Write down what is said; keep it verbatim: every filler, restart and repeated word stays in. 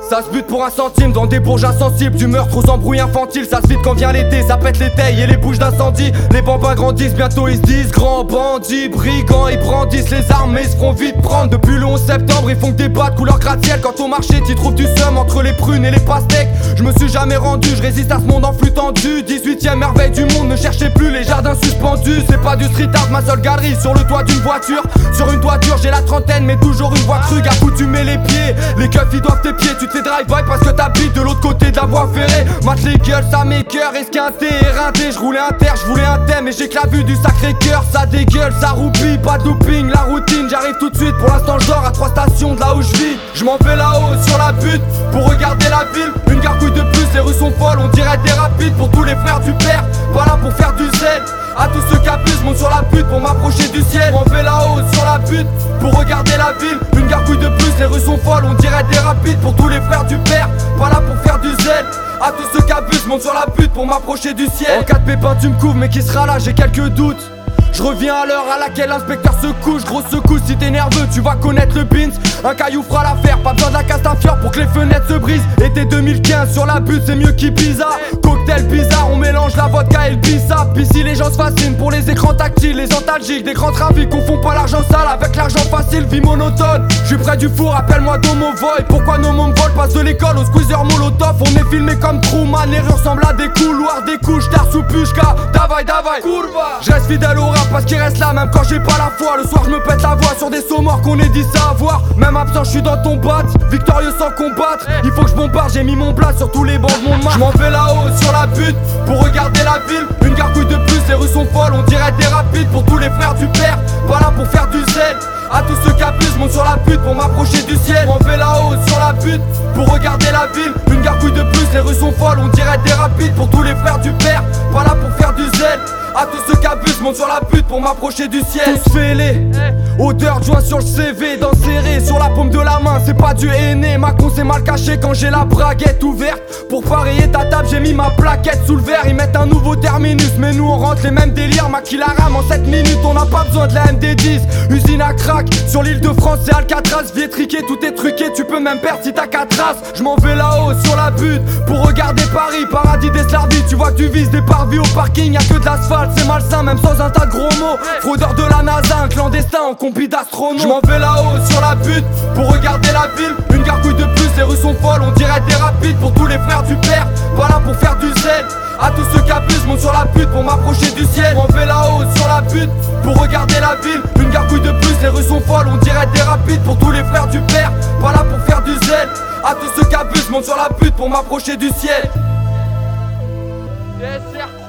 Ça se bute pour un centime dans des bourges insensibles. Du meurtre aux embrouilles infantiles. Ça se vide quand vient l'été, ça pète les tailles et les bouches d'incendie. Les bambins grandissent, bientôt ils se disent grands bandits, brigands, ils brandissent les armes mais ils se feront vite prendre. Depuis le onze septembre ils font que des bas de couleur gratte-ciel. Quand au marché t'y trouves du seum entre les prunes et les pastèques. Je me suis jamais rendu, je résiste à ce monde en flux tendu. dix-huitième merveille du monde, ne cherchez plus les jardins suspendus. C'est pas du street art, ma seule galerie sur le toit d'une voiture. Sur une toiture j'ai la trentaine mais toujours une voix crue. Gars où tu mets les pieds, les keufs ils doivent tes pieds. Tu te fais drive-by parce que t'habites de l'autre côté de la voie ferrée. Mate les gueules, ça m'écoeure, esquinté, éreinté. Je roulais un terre, je voulais un thème et j'ai que la vue du sacré cœur. Ça dégueule, ça roupille, pas de looping, la routine. J'arrive tout de suite, pour l'instant je dors à trois stations de là où je vis. Je m'en vais là-haut sur la butte pour regarder la ville. Une gargouille de plus, les rues sont folles, on dirait des rapides. Pour tous les frères du père, pas là pour faire du zèle. À tous ceux qui abusent, monte sur la butte pour m'approcher du ciel. On fait là-haut sur la butte pour regarder la ville. Une gargouille de plus, les rues sont folles, on dirait des rapides. Pour tous les frères du père, pas là pour faire du zèle. À tous ceux qui abusent, monte sur la butte pour m'approcher du ciel. En cas de pépin tu me couvres, mais qui sera là, j'ai quelques doutes. Je reviens à l'heure à laquelle l'inspecteur se couche. Grosse secousse, si t'es nerveux tu vas connaître le beans. Un caillou fera l'affaire, pas besoin de la Castafiore pour que les fenêtres se brisent. Été deux mille quinze sur la butte, c'est mieux qu'Ibiza. Cocktail bizarre, on mélange la vodka et le bissap. Ici les gens se fascinent pour les écrans tactiles, les antalgiques, des grands trafics. Confond pas l'argent sale avec l'argent facile, vie monotone. Je suis près du four, appelle-moi Domo Voy. Pourquoi nos mômes volent, passe de l'école au squeezer molotov. On est filmé comme Truman, les rues ressemblent à des couloirs, des couches d'art sous pushka. Davai, davai, kurva. Je reste fidèle au rap parce qu'il reste là même quand j'ai pas la foi. Le soir je me pète la voix sur des sauts morts qu'on est dit savoir. Même absent je suis dans ton bat, victorieux sans combattre. Il faut que je bombarde, j'ai mis mon plat sur tous les bancs de mon match. Je m'en vais là-haut sur la butte pour regarder la ville. Une gargouille de plus, les rues sont folles, on dirait des rapides. Pour tous les frères du père, pas là pour faire du zèle. À tous ceux qui abusent, monte sur la butte pour m'approcher du ciel. Je m'en vais là-haut sur la butte pour regarder la ville. Une gargouille de plus, les rues sont folles, on dirait des rapides. Pour tous les frères du père, pas là pour faire du zèle. À tous ceux qui abusent, monte sur la butte pour m'approcher du ciel. Tous fêlés, odeur de joint sur le C V, dents serrées sur la paume de la main, c'est pas du henné. Ma con c'est mal caché quand j'ai la braguette ouverte. Pour parier ta table, j'ai mis ma plaquette sous le verre. Ils mettent un nouveau terminus, mais nous on rentre les mêmes délires. Maquille la rame en sept minutes, on n'a pas besoin de la M D dix. Usine à crack, sur l'île de France c'est Alcatraz. Vietriqué, tout est truqué, tu peux même perdre si t'as quatre traces. Je m'en vais là-haut sur la butte pour regarder Paris, paradis des Slardis. Tu vois que tu vises des parvis au parking, y'a que de l'asphalte. C'est malsain même sans un tas de gros mots. Fraudeur de la NASA, un clandestin en combi d'astronautes. Je m'en vais là-haut sur la butte pour regarder la ville. Une gargouille de plus, les rues sont folles, on dirait des rapides. Pour tous les frères du père, pas là pour faire du zèle. À tous ceux qui abusent, monte sur la butte pour m'approcher du ciel. Je m'en vais là-haut sur la butte pour regarder la ville. Une gargouille de plus, les rues sont folles, on dirait des rapides. Pour tous les frères du père, pas là pour faire du zèle. À tous ceux qui abusent, monte sur la butte pour m'approcher du ciel. Yes,